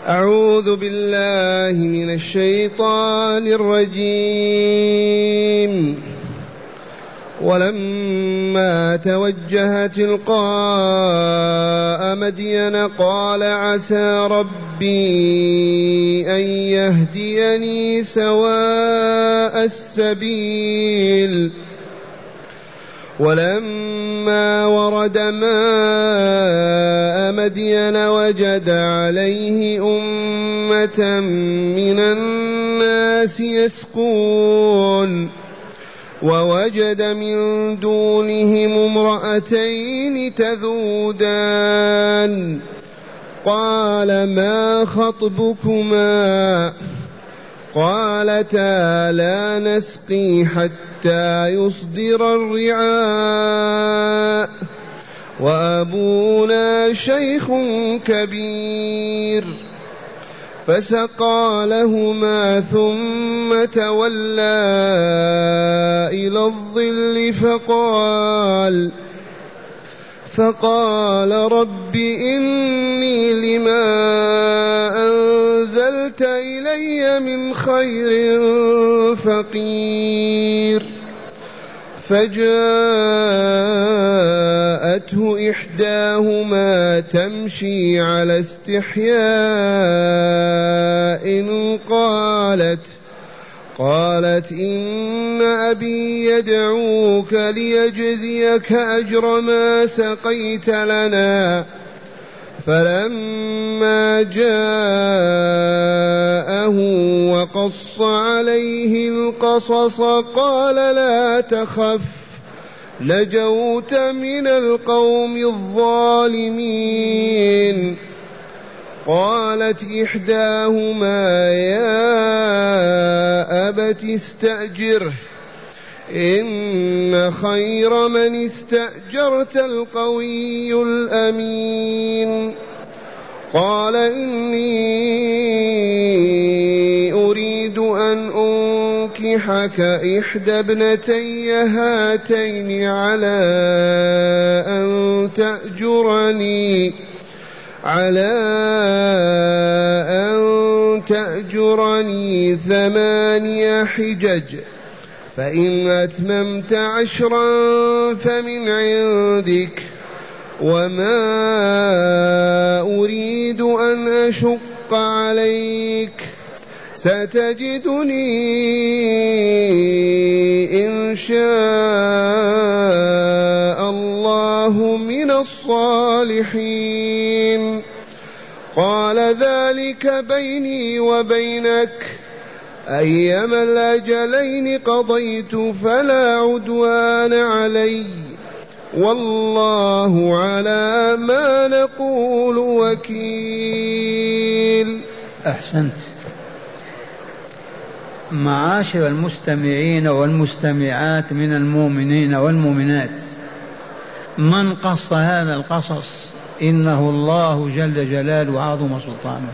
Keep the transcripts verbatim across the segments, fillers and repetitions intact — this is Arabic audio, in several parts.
أعوذ بالله من الشيطان الرجيم. ولما توجه تلقاء مدين قال عسى ربي أن يهديني سواء السبيل. ولما ورد ماء مدين وجد عليه أمة من الناس يسقون ووجد من دونهم امرأتين تذودان قال ما خطبكما قالتا لا نسقي حتى يصدر الرعاء وأبونا شيخ كبير. فسقى لهما ثم تولى إلى الظل فقال فقال رب إني لما أنزلت إلي من خير فقير. فجاءته إحداهما تمشي على استحياء قالت قالت إن أبي يدعوك ليجزيك أجر ما سقيت لنا. فلما جاءه وقص عليه القصص قال لا تخف نجوت من القوم الظالمين. قالت إحداهما يا أبت استأجره إن خير من استأجرت القوي الأمين. قال إني أريد أن أنكحك إحدى ابنتي هاتين على أن تأجرني على أن تأجرني ثماني حجج فإن أتممت عشرا فمن عندك وما أريد أن أشق عليك ستجدني إن شاء الله من الصالحين. قال ذلك بيني وبينك أيما الأجلين قضيت فلا عدوان علي والله على ما نقول وكيل. أحسنت. معاشر المستمعين والمستمعات من المؤمنين والمؤمنات، من قص هذا القصص إنه الله جل جلاله وعظم سلطانه.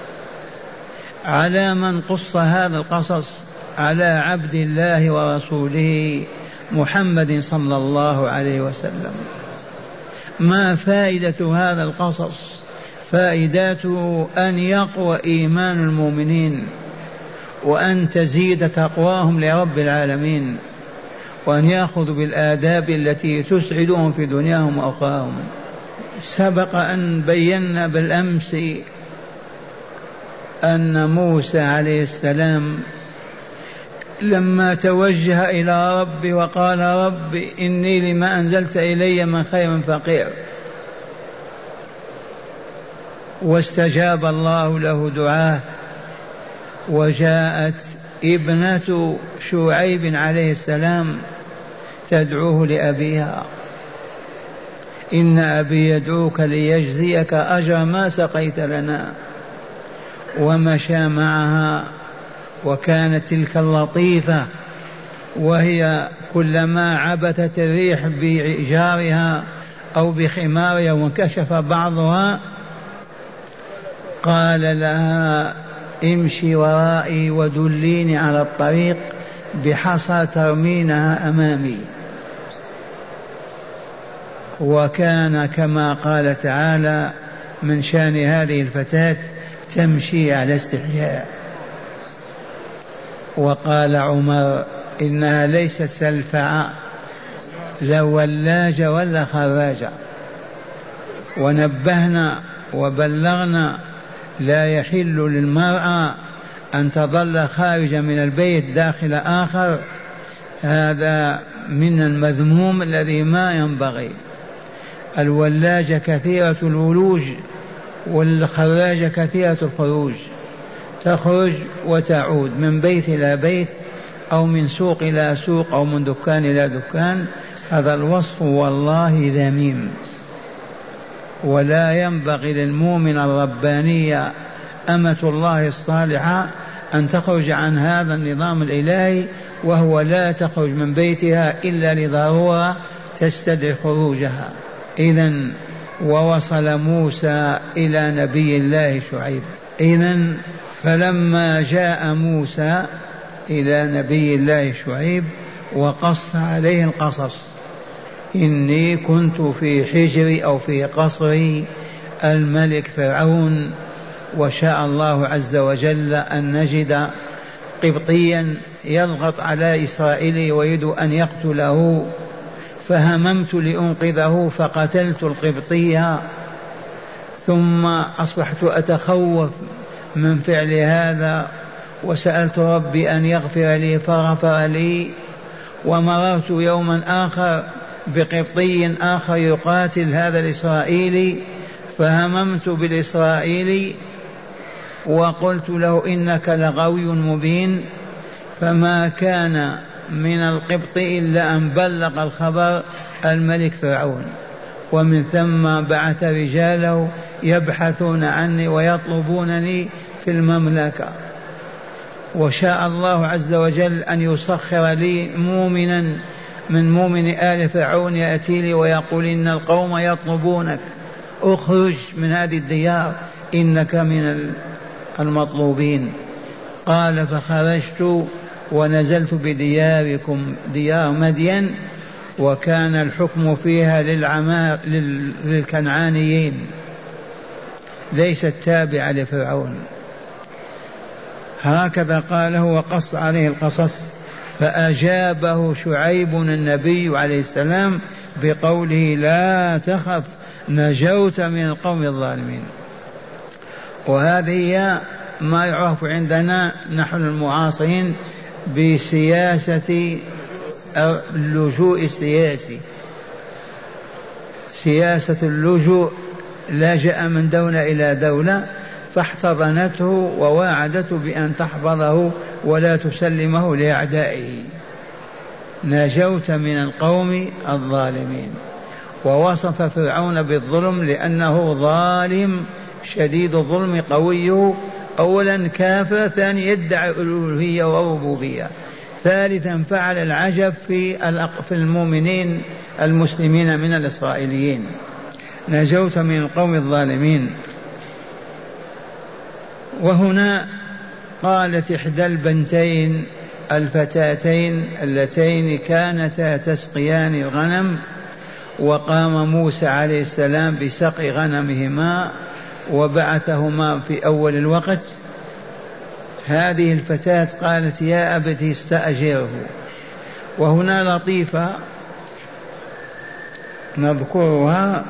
على من قص هذا القصص؟ على عبد الله ورسوله محمد صلى الله عليه وسلم. ما فائدة هذا القصص؟ فائدته أن يقوى إيمان المؤمنين وأن تزيد تقواهم لرب العالمين وأن يأخذوا بالآداب التي تسعدهم في دنياهم وأخراهم. سبق أن بينا بالأمس أن موسى عليه السلام لما توجه إلى ربي وقال رب إني لما أنزلت إلي من خير فقير، واستجاب الله له دعاه، وجاءت ابنة شعيب عليه السلام تدعوه لأبيها إن أبي يدعوك ليجزيك أجر ما سقيت لنا. ومشى معها، وكانت تلك اللطيفة وهي كلما عبثت الريح بجارها أو بخمارها وانكشف بعضها قال لها امشي ورائي ودليني على الطريق بحصى ترمينها أمامي. وكان كما قال تعالى من شأن هذه الفتاة تمشي على استحياء. وقال عمر إنها ليست سلفعة لا ولاجة ولا خراجة. ونبهنا وبلغنا لا يحل للمرأة أن تظل خارجة من البيت داخل آخر، هذا من المذموم الذي ما ينبغي. الولاجة كثيرة الولوج والخراجة كثيرة الخروج، تخرج وتعود من بيت إلى بيت أو من سوق إلى سوق أو من دكان إلى دكان. هذا الوصف والله ذميم، ولا ينبغي للمؤمن الربانية أمة الله الصالحة أن تخرج عن هذا النظام الإلهي، وهو لا تخرج من بيتها إلا لضرورة تستدعي خروجها. إذن ووصل موسى إلى نبي الله شعيب. إذن فلما جاء موسى إلى نبي الله شعيب وقص عليه القصص: إني كنت في حجري أو في قصر الملك فرعون، وشاء الله عز وجل أن نجد قبطيا يضغط على إسرائيل ويريد أن يقتله، فهممت لأنقذه فقتلت القبطية، ثم أصبحت أتخوف من فعل هذا، وسألت ربي أن يغفر لي فغفر لي. ومررت يوما آخر بقبطي آخر يقاتل هذا الإسرائيلي، فهممت بالإسرائيلي وقلت له إنك لغوي مبين، فما كان من القبط إلا أن بلغ الخبر الملك فرعون، ومن ثم بعث رجاله يبحثون عني ويطلبونني في المملكة. وشاء الله عز وجل أن يسخر لي مؤمنا من مؤمن آل فرعون يأتي لي ويقول إن القوم يطلبونك، اخرج من هذه الديار إنك من المطلوبين. قال: فخرجت ونزلت بدياركم ديار مدين، وكان الحكم فيها للعمار للكنعانيين، ليست تابعة لفرعون. هكذا قاله وقص عليه القصص. فأجابه شعيب النبي عليه السلام بقوله: لا تخف نجوت من القوم الظالمين. وهذه ما يعرف عندنا نحن المعاصرين بسياسة اللجوء السياسي، سياسة اللجوء. لجأ من دولة إلى دولة فاحتضنته وواعدته بأن تحفظه ولا تسلمه لأعدائه. نجوت من القوم الظالمين. ووصف فرعون بالظلم لأنه ظالم شديد الظلم قوي، أولا كافر، ثاني يدعي الألوهية والربوبية، ثالثا فعل العجب في في المؤمنين المسلمين من الإسرائيليين. نجوت من القوم الظالمين. وهنا قالت إحدى البنتين الفتاتين اللتين كانتا تسقيان الغنم، وقام موسى عليه السلام بسقي غنمهما وبعثهما في أول الوقت. هذه الفتاة قالت: يا أبت استأجره. وهنا لطيفة نذكرها.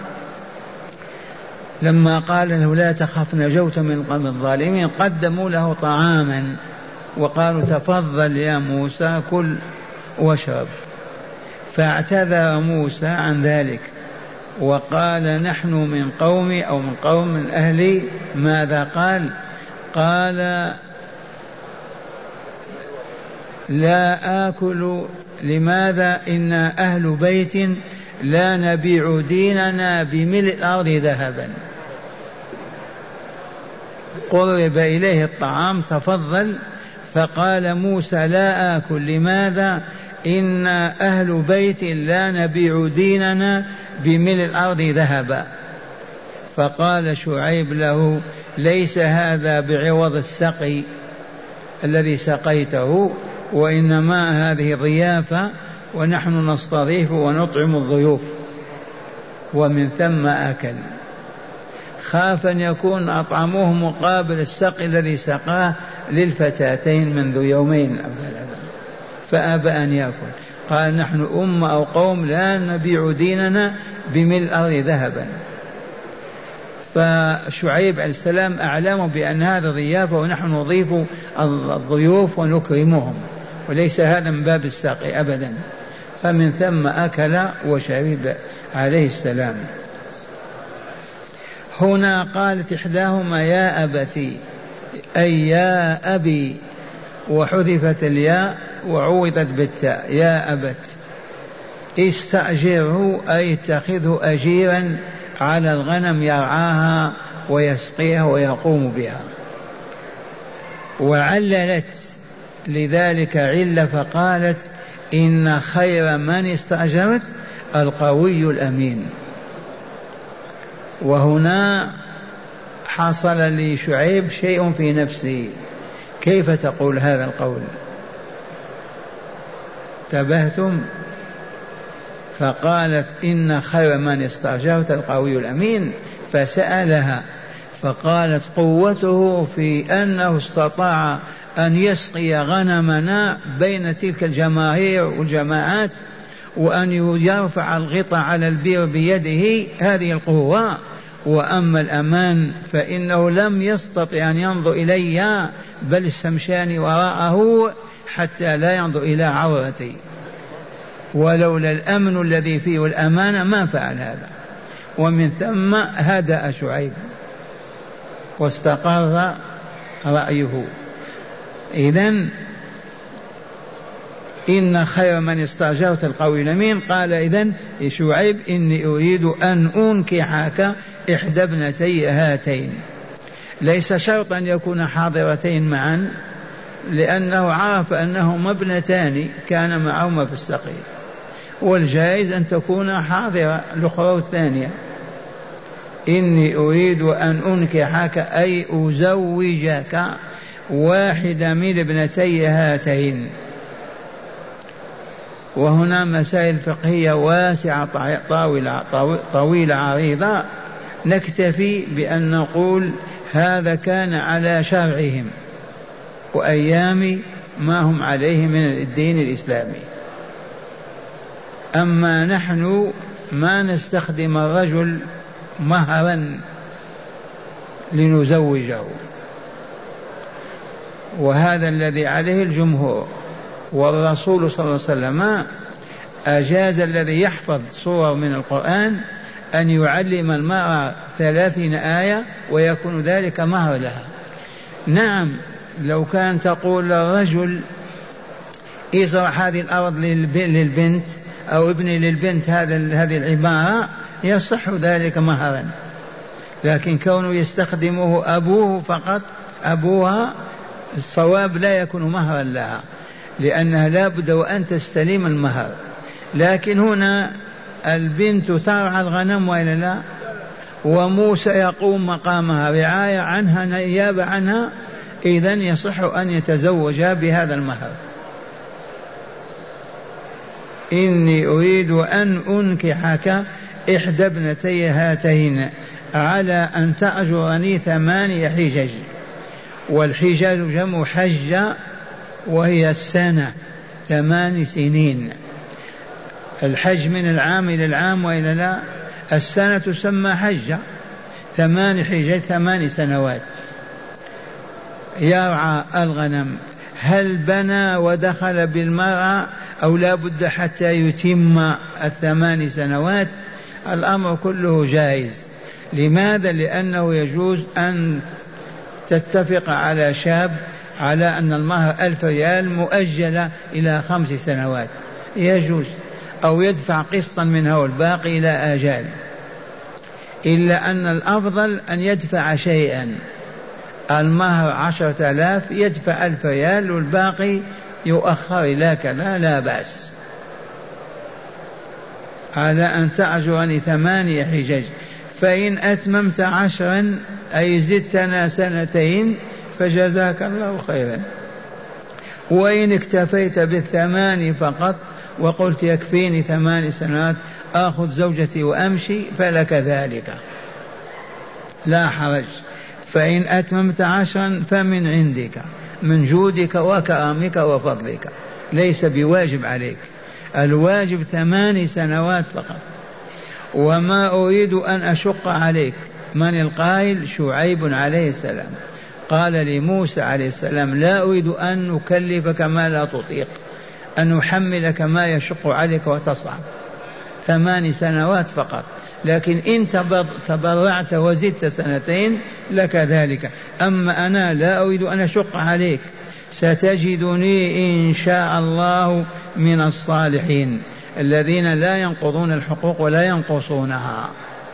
لما قال له: لا تخف نجوت من القوم الظالمين، قدموا له طعاما وقالوا: تفضل يا موسى كل واشرب. فاعتذر موسى عن ذلك وقال: نحن من قومي أو من قوم من أهلي. ماذا قال؟ قال: لا آكل. لماذا؟ إنا أهل بيت لا نبيع ديننا بملء الأرض ذهبا. قرب إليه الطعام، تفضل. فقال موسى: لا آكل. لماذا؟ إنا أهل بيت لا نبيع ديننا بملء الأرض ذهبا. فقال شعيب له: ليس هذا بعوض السقي الذي سقيته، وإنما هذه ضيافة ونحن نستضيف ونطعم الضيوف. ومن ثم أكل. خاف أن يكون أطعموه مقابل السقي الذي سقاه للفتاتين منذ يومين فأبى أن يأكل. قال نحن أمة أو قوم لا نبيع ديننا بملء الأرض ذهبا. فشعيب عليه السلام أعلم بأن هذا ضيافة ونحن نضيف الضيوف ونكرمهم، وليس هذا من باب السقي أبدا. فمن ثم أكل وشرب عليه السلام. هنا قالت إحداهما يا أبتي أي يا أبي، وحذفت الياء وعوضت بالتاء يا أبت. استأجره أي اتخذه أجيرا على الغنم يرعاها ويسقيها ويقوم بها. وعللت لذلك علة فقالت إن خير من استأجرت القوي الأمين. وهنا حصل لشعيب شيء في نفسه، كيف تقول هذا القول؟ انتبهتم؟ فقالت إن خير من استأجرت القوي الأمين. فسألها فقالت قوته في أنه استطاع أن يسقي غنمنا بين تلك الجماهير والجماعات وأن يرفع الغطاء على البئر بيده، هذه القوة. وأما الأمان فإنه لم يستطع أن ينظر إلي بل استمشاني وراءه حتى لا ينظر إلى عورتي، ولولا الأمن الذي فيه والأمانة ما فعل هذا. ومن ثم هدأ شعيب واستقر رأيه. إذن إن خير من استأجرت القوي الأمين. قال إذن شعيب إني أريد أن أنكحك إحدى ابنتي هاتين. ليس شرطا أن يكون حاضرتين معا، لأنه عرف أنهما ابنتان كان معهما في السقي، والجائز أن تكون حاضرة الأخرى الثانية. إني أريد أن أنكحك أي أزوجك واحدة من ابنتي هاتين. وهنا مسائل فقهية واسعة طاولة, طويلة عريضة، نكتفي بأن نقول هذا كان على شرعهم وأيام ما هم عليه من الدين الإسلامي. أما نحن ما نستخدم الرجل مهرا لنزوجه، وهذا الذي عليه الجمهور. والرسول صلى الله عليه وسلم أجاز الذي يحفظ صور من القرآن أن يعلم المرأة ثلاثين آية ويكون ذلك مهر لها. نعم، لو كان تقول للرجل ازرع هذه الأرض للبنت أو ابني للبنت هذه العبارة يصح ذلك مهرا، لكن كونه يستخدمه أبوه فقط أبوها الصواب لا يكون مهرا لها، لأنها لا بد وأن تستلم المهر. لكن هنا البنت ترعى الغنم وإلا لا، وموسى يقوم مقامها رعاية عنها نيابة عنها، إذن يصح أن يتزوجا بهذا المهر. إني أريد أن أنكحك إحدى ابنتي هاتين على أن تأجرني ثمانية حجج. والحجاج جمع حجة وهي السنة، ثمان سنين. الحج من العام إلى العام وإلى لا، السنة تسمى حجة. ثمان حجج ثمان سنوات يرعى الغنم. هل بنى ودخل بالمرأة أو لا بد حتى يتم الثمان سنوات؟ الأمر كله جائز. لماذا؟ لأنه يجوز أن تتفق على شاب على أن المهر ألف ريال مؤجلة إلى خمس سنوات، يجوز، أو يدفع قسطا منها والباقي إلى آجال. إلا أن الأفضل أن يدفع شيئا. المهر عشرة آلاف يدفع ألف ريال والباقي يؤخر إلى كذا، لا بأس. على أن تأجرني ثمانية حجج، فإن أتممت عشرا أي زدتنا سنتين فجزاك الله خيرا. وإن اكتفيت بالثمان فقط وقلت يكفيني ثمان سنوات آخذ زوجتي وأمشي فلك ذلك. لا حرج، فإن أتممت عشرا فمن عندك، من جودك وكرمك وفضلك، ليس بواجب عليك، الواجب ثماني سنوات فقط. وما أريد أن أشق عليك. من القائل؟ شعيب عليه السلام، قال لموسى عليه السلام لا أريد أن نكلفك ما لا تطيق، أن نحملك ما يشق عليك وتصعب، ثماني سنوات فقط، لكن إن تبرعت وزدت سنتين لك ذلك، أما أنا لا أريد أن أشق عليك، ستجدني إن شاء الله من الصالحين الذين لا ينقضون الحقوق ولا ينقصونها.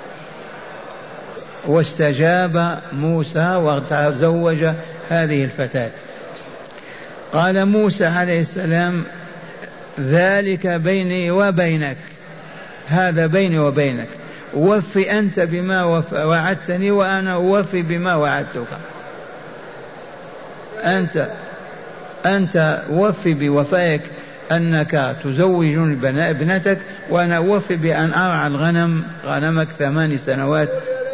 واستجاب موسى وتزوج هذه الفتاة. قال موسى عليه السلام ذلك بيني وبينك، هذا بيني وبينك، وفي أنت بما وعدتني وأنا أوفي بما وعدتك. أنت أنت وفي بوفائك أنك تزوجني ابنتك، وأنا أوفي بأن أرعى الغنم غنمك ثماني سنوات.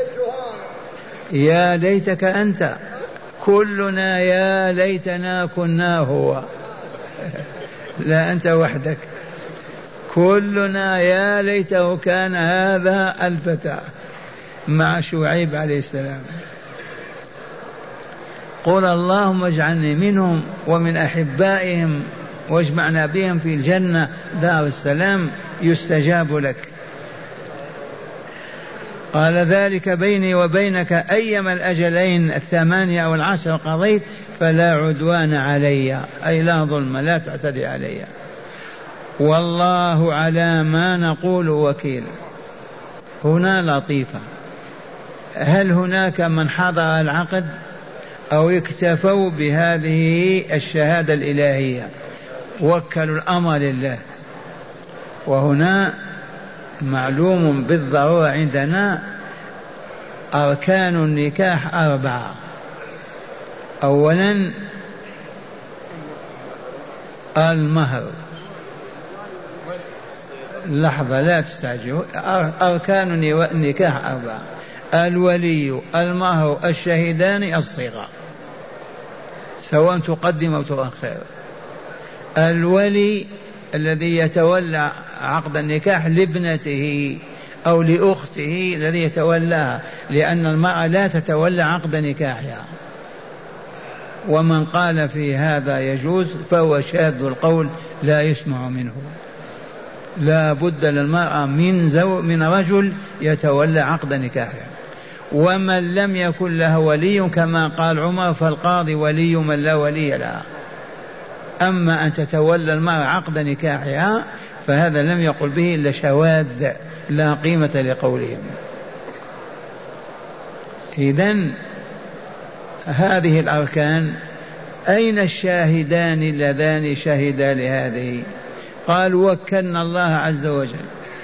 يا ليتك أنت، كلنا يا ليتنا كنا هو، لا أنت وحدك، كلنا يا ليته كان هذا الفتى مع شعيب عليه السلام. قل اللهم اجعلني منهم ومن أحبائهم واجمعنا بهم في الجنة دار السلام، يستجاب لك. قال ذلك بيني وبينك أيما الأجلين الثمانية أو العشر قضيت فلا عدوان علي، أي لا ظلم، لا تعتدي علي، والله على ما نقول وكيل. هنا لطيفة، هل هناك من حضر العقد أو اكتفوا بهذه الشهادة الإلهية وكلوا الأمر لله؟ وهنا معلوم بالضرورة عندنا أركان النكاح أربعة. أولا المهر، لحظة لا تستعجلوا، أركان النكاح أربعة: الولي، المهر، الشهيدان، الصيغة، سواء تقدم أو تؤخر. الولي الذي يتولى عقد النكاح لابنته أو لأخته الذي يتولاها، لأن المرأة لا تتولى عقد نكاحها. ومن قال في هذا يجوز فهو شاذ القول لا يسمع منه. لا بد للمرأة من زو من رجل يتولى عقد نكاحها. ومن لم يكن له ولي كما قال عمر فالقاضي ولي من لا ولي لها. أما أن تتولى المرأة عقد نكاحها فهذا لم يقل به إلا شواذ لا قيمة لقولهم. إذن هذه الأركان، أين الشاهدان اللذان شهدا لهذه؟ قال وكلنا الله عز وجل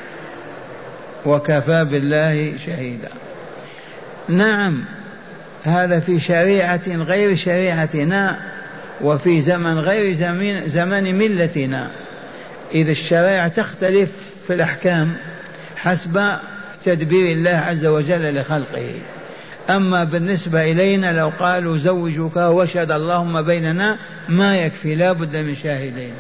وكفى بالله شهيدا. نعم، هذا في شريعة غير شريعتنا وفي زمن غير زمن, زمن ملتنا، إذا الشريعة تختلف في الأحكام حسب تدبير الله عز وجل لخلقه. أما بالنسبة إلينا لو قالوا زوجك وشهد اللهم بيننا ما يكفي، لا بد من شاهدين.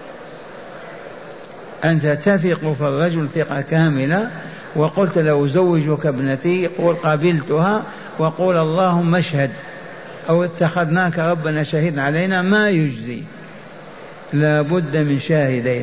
أنت تثق في الرجل ثقة كاملة وقلت له زوجك ابنتي، قول قابلتها وقول اللهم اشهد أو اتخذناك ربنا شهيدا علينا، ما يجزي، لا بد من شاهدين.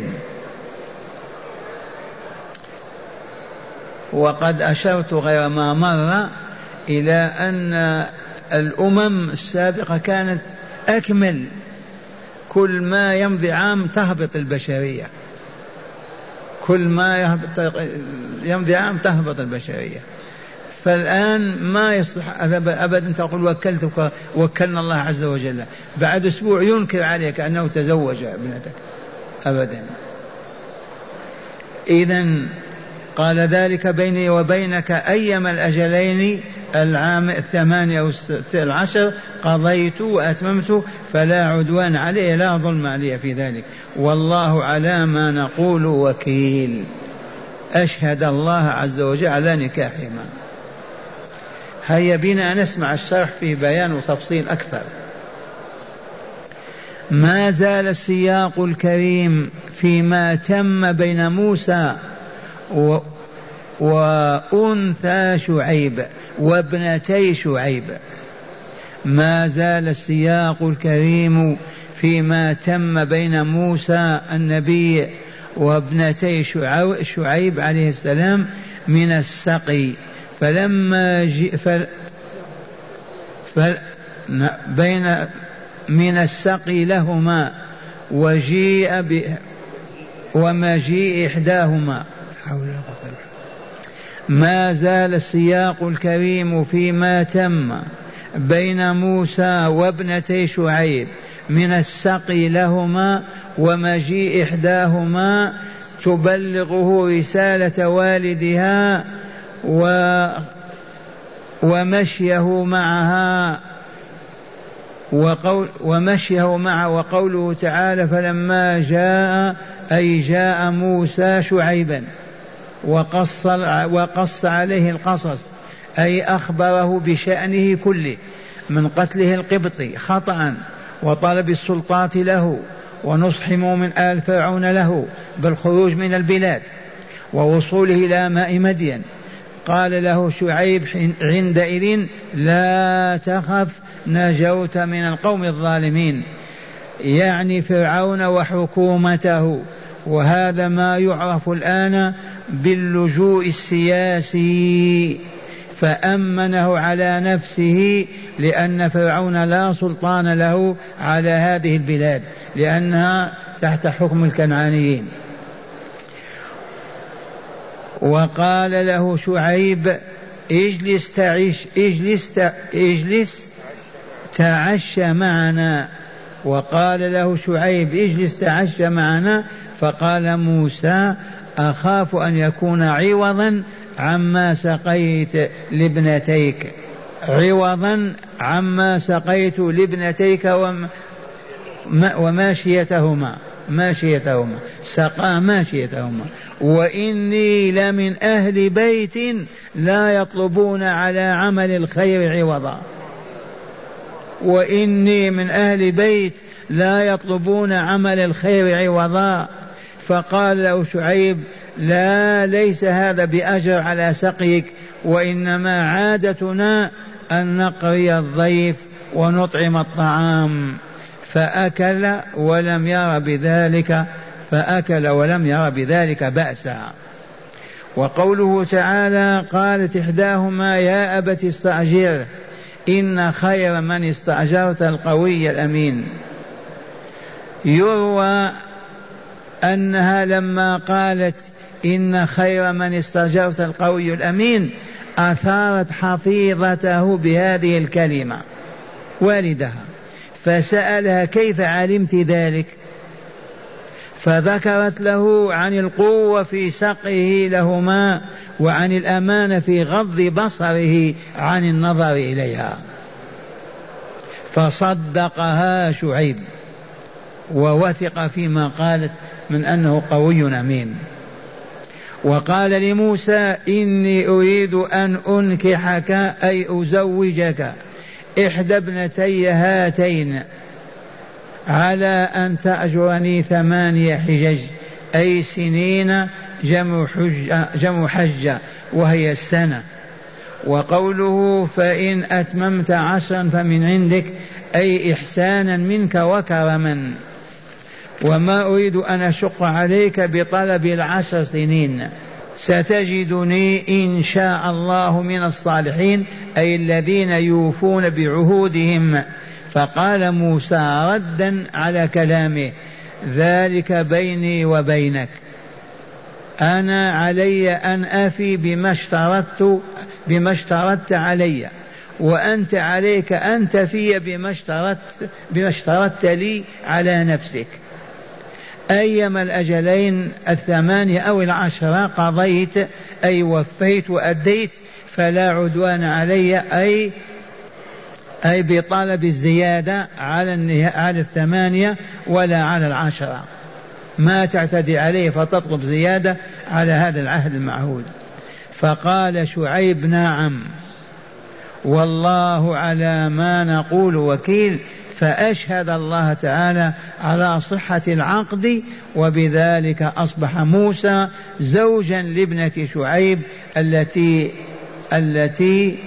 وقد أشرت غير ما مر إلى أن الأمم السابقة كانت أكمل، كل ما يمضي عام تهبط البشرية، كل ما يمضي عام تهبط البشرية. فالآن ما يصح أبدا تقول وكلتك وكلنا الله عز وجل، بعد أسبوع ينكر عليك أنه تزوج ابنتك أبدا. إذن قال ذلك بيني وبينك أيما الأجلين العام الثمانية أو العشر قضيت وأتممت فلا عدوان عليه، لا ظلم عليه في ذلك، والله على ما نقول وكيل. أشهد الله عز وجل على نكاحهما. هيا بنا نسمع الشرح في بيان وتفصيل أكثر. ما زال السياق الكريم فيما تم بين موسى و وأنثى شعيب وابنتي شعيب. ما زال السياق الكريم فيما تم بين موسى النبي وابنتي شعيب عليه السلام من السقي. فلما جي فل فل بين من السقي لهما وجيء ب ومجيء إحداهما. ما زال السياق الكريم فيما تم بين موسى وابنتي شعيب من السقي لهما ومجيء إحداهما تبلغه رسالة والدها و ومشيه معها وقول ومشيه معه وقوله تعالى فلما جاء أي جاء موسى شعيبا وقص, وقص عليه القصص أي أخبره بشأنه كله من قتله القبطي خطأ وطلب السلطات له ونصح من آل فرعون له بالخروج من البلاد ووصوله إلى ماء مدين. قال له شعيب عندئذ لا تخف نجوت من القوم الظالمين، يعني فرعون وحكومته. وهذا ما يعرف الآن باللجوء السياسي، فأمنه على نفسه لأن فرعون لا سلطان له على هذه البلاد لأنها تحت حكم الكنعانيين. وقال له شعيب اجلس تعيش اجلس اجلس تعشى معنا. وقال له شعيب اجلس تعشى معنا. فقال موسى أخاف أن يكون عوضا عما سقيت لابنتيك عوضا عما سقيت لابنتيك وماشيتهما ماشيتهما سقى ماشيتهما وإني لمن أهل بيت لا يطلبون على عمل الخير عوضا. وإني من أهل بيت لا يطلبون عمل الخير عوضا. فقال له شعيب لا ليس هذا بأجر على سقيك، وإنما عادتنا أن نقري الضيف ونطعم الطعام. فأكل ولم ير بذلك فأكل ولم ير بذلك بأسا. وقوله تعالى قالت إحداهما يا أبت استأجره إن خير من استأجرت القوي الأمين. يروى أنها لما قالت إن خير من استأجرت القوي الأمين أثارت حفيظته بهذه الكلمة والدها، فسألها كيف علمت ذلك؟ فذكرت له عن القوة في سقيه لهما وعن الأمانة في غض بصره عن النظر إليها. فصدقها شعيب ووثق فيما قالت من أنه قوي أمين. وقال لموسى إني أريد أن أنكحك أي أزوجك إحدى ابنتي هاتين على أن تأجرني ثمانية حجج أي سنين جمع حجة, جمع حجة وهي السنة. وقوله فإن أتممت عشرا فمن عندك أي إحسانا منك وكرما. وما أريد أن أشق عليك بطلب العشر سنين، ستجدني إن شاء الله من الصالحين أي الذين يوفون بعهودهم. فقال موسى ردا على كلامه ذلك بيني وبينك، أنا علي أن أفي بما اشترطت بما اشترطت علي، وأنت عليك أن تفي بما اشترطت بما اشترطت لي على نفسك. أيما الأجلين الثمانية أو العشرة قضيت أي وفيت وأديت فلا عدوان علي أي أي بطلب الزيادة على على الثمانية ولا على العشرة، ما تعتدي عليه فتطلب زيادة على هذا العهد المعهود. فقال شعيب نعم. والله على ما نقول وكيل، فأشهد الله تعالى على صحة العقد، وبذلك أصبح موسى زوجا لابنة شعيب التي التي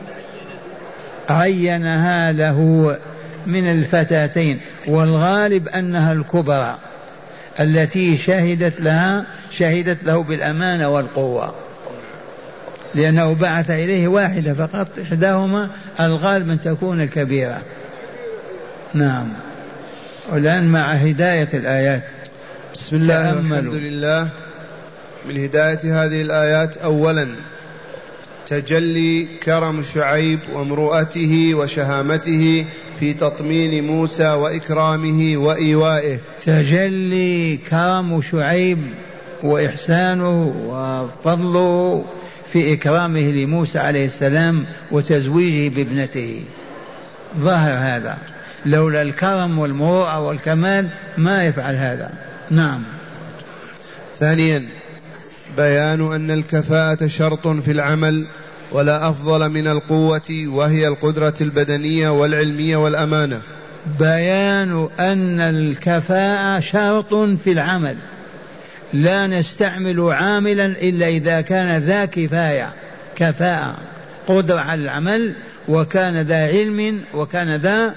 عينها له من الفتاتين، والغالب أنها الكبرى التي شهدت لها شهدت له بالأمانة والقوة، لأنه بعث إليه واحدة فقط، إحداهما الغالب أن تكون الكبيرة. نعم. والآن مع هداية الآيات. بسم الله والحمد لله. من هداية هذه الآيات: أولا تجلي كرم شعيب وامرؤته وشهامته في تطمين موسى وإكرامه وإيوائه. تجلي كرم شعيب وإحسانه وفضله في إكرامه لموسى عليه السلام وتزويجه بابنته، ظهر هذا، لولا الكرم والمروءة والكمال ما يفعل هذا. نعم. ثانيا بيان أن الكفاءة شرط في العمل ولا أفضل من القوة، وهي القدرة البدنية والعلمية والأمانة. بيان أن الكفاءة شرط في العمل، لا نستعمل عاملا إلا إذا كان ذا كفاية، كفاءة قدرة على العمل، وكان ذا علم، وكان ذا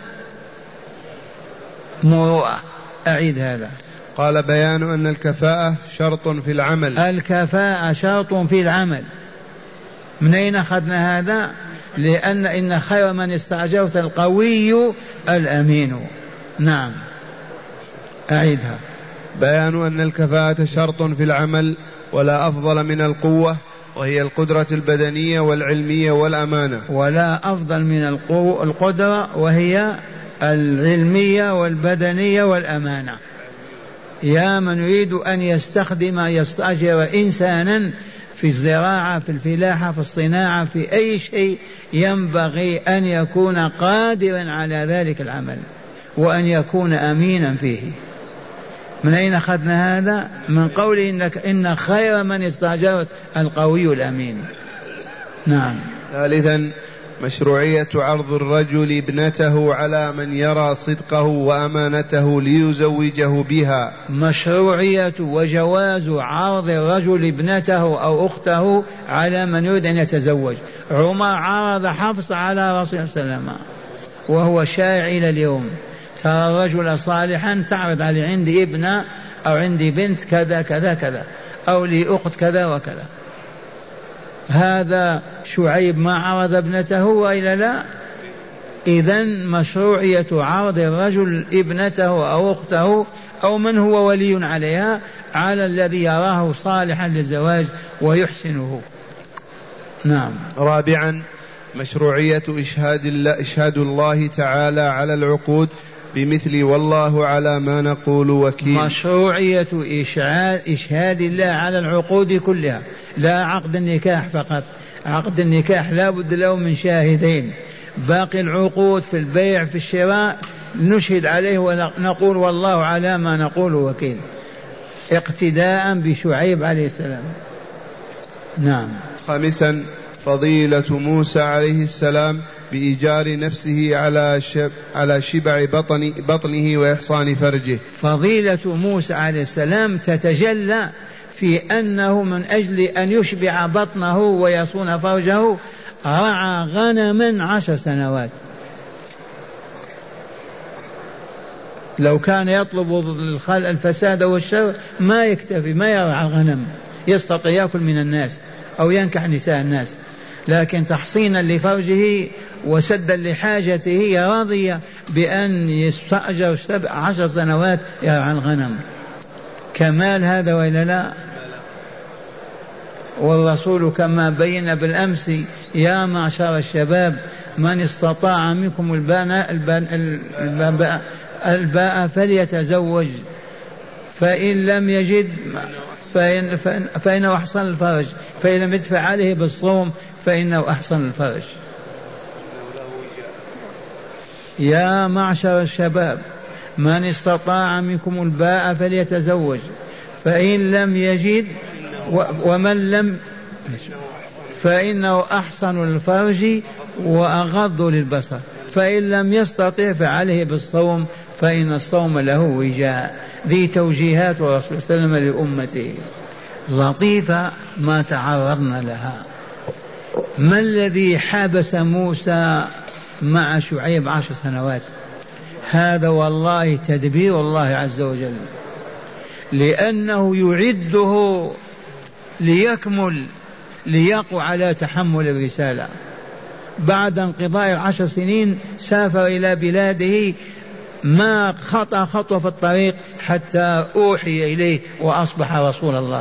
مروءة. أعيد هذا. قال: بيان أن الكفاءة شرط في العمل. الكفاءة شرط في العمل. من أين أخذنا هذا؟ لأن إن خير من استأجرت القوي الأمين. نعم. أعيدها. بيان أن الكفاءة شرط في العمل ولا أفضل من القوة، وهي القدرة البدنية والعلمية والأمانة. ولا أفضل من القوة القدرة وهي العلمية والبدنية والأمانة. يا من يريد أن يستخدم يستأجر إنسانا في الزراعة، في الفلاحة، في الصناعة، في أي شيء، ينبغي أن يكون قادرا على ذلك العمل وأن يكون أمينا فيه. من أين أخذنا هذا؟ من قوله إنك إن خير من استأجرت القوي الأمين. نعم. ثالثا مشروعية عرض الرجل ابنته على من يرى صدقه وأمانته ليزوجه بها. مشروعية وجواز عرض الرجل ابنته أو أخته على من يريد أن يتزوج. عمر عرض حفص على رسول الله صلى الله عليه وسلم وهو شائع إلى اليوم. ترى الرجل صالحا تعرض عليه: عندي ابنة أو عندي بنت كذا كذا كذا، أو لي أخت كذا وكذا. هذا شعيب ما عرض ابنته وإلا لا؟ إذن مشروعية عرض الرجل ابنته أو أخته أو من هو ولي عليها على الذي يراه صالحا للزواج ويحسنه. نعم. رابعا مشروعية إشهاد الله, إشهاد الله تعالى على العقود بمثل والله على ما نقول وكيل. مشروعية إشهاد, إشهاد الله على العقود كلها، لا عقد النكاح فقط. عقد النكاح لا بد له من شاهدين، باقي العقود في البيع في الشراء نشهد عليه ونقول والله على ما نقول وكيل، اقتداء بشعيب عليه السلام. نعم. خامسا فضيلة موسى عليه السلام بإيجار نفسه على شب على شبع بطن بطنه وإحصان فرجه. فضيلة موسى عليه السلام تتجلى في أنه من أجل أن يشبع بطنه ويصون فرجه رعى غنما عشر سنوات. لو كان يطلب الفساد والشر ما يكتفي، ما يرعى الغنم، يستطيع يأكل من الناس أو ينكح نساء الناس، لكن تحصينا لفرجه وسدا لحاجته راضي بأن يستأجر سبع عشر سنوات يرعى الغنم. كمال هذا وإلا لا؟ والرسول كما بين بالأمس: يا معشر الشباب من استطاع منكم الباء الباء, الباء فليتزوج، فإن لم يجد فإن فإنه أحسن الفرج، فإن لم يدفع عليه بالصوم فإنه أحسن الفرج. يا معشر الشباب من استطاع منكم الباء فليتزوج، فإن لم يجد ومن لم فإنه أحسن الفرج وأغض للبصر، فإن لم يستطع فعليه بالصوم فإن الصوم له وجاء. ذي توجيهات الرسول صلى الله عليه وسلم لأمته لطيفة ما تعرضنا لها. ما الذي حبس موسى مع شعيب عشر سنوات؟ هذا والله تدبير الله عز وجل، لأنه يعده ليكمل ليقع على تحمل الرسالة. بعد انقضاء العشر سنين سافر إلى بلاده، ما خطأ خطوة في الطريق حتى أوحي إليه وأصبح رسول الله.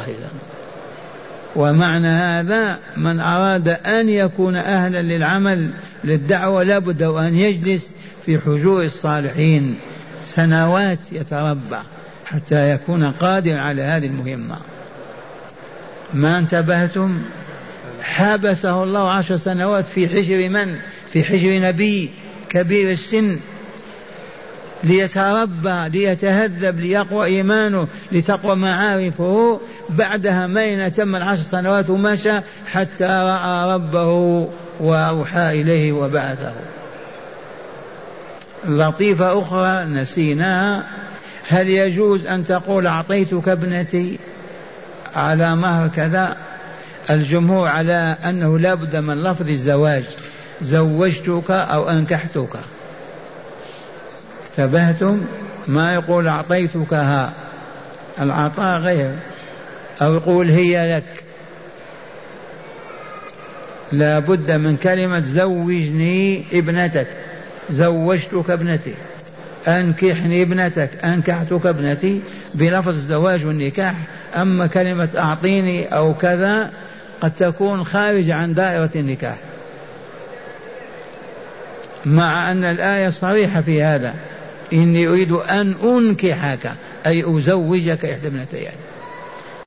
ومعنى هذا من أراد أن يكون أهلا للعمل للدعوة لابد أن يجلس في حجور الصالحين سنوات يتربى حتى يكون قادر على هذه المهمة. ما انتبهتم؟ حبسه الله عشر سنوات في حجر من؟ في حجر نبي كبير السن، ليتربى ليتهذب ليقوى إيمانه لتقوى معارفه. بعدها ما تم العشر سنوات ومشى حتى رأى ربه وأوحى إليه وبعثه. لطيفة أخرى نسيناها، هل يجوز أن تقول أعطيتك ابنتي على مهر كذا؟ الجمهور على أنه لا بد من لفظ الزواج، زوجتك أو أنكحتك. انتبهتم؟ ما يقول أعطيتكها، العطاء غير، أو يقول هي لك. لا بد من كلمة زوجني ابنتك، زوجتك ابنتي، أنكحني ابنتك، أنكحتك ابنتي، بلفظ الزواج والنكاح. أما كلمة أعطيني أو كذا قد تكون خارج عن دائرة النكاح، مع أن الآية صريحة في هذا: إني أريد أن أنكحك أي أزوجك إحدى ابنتين.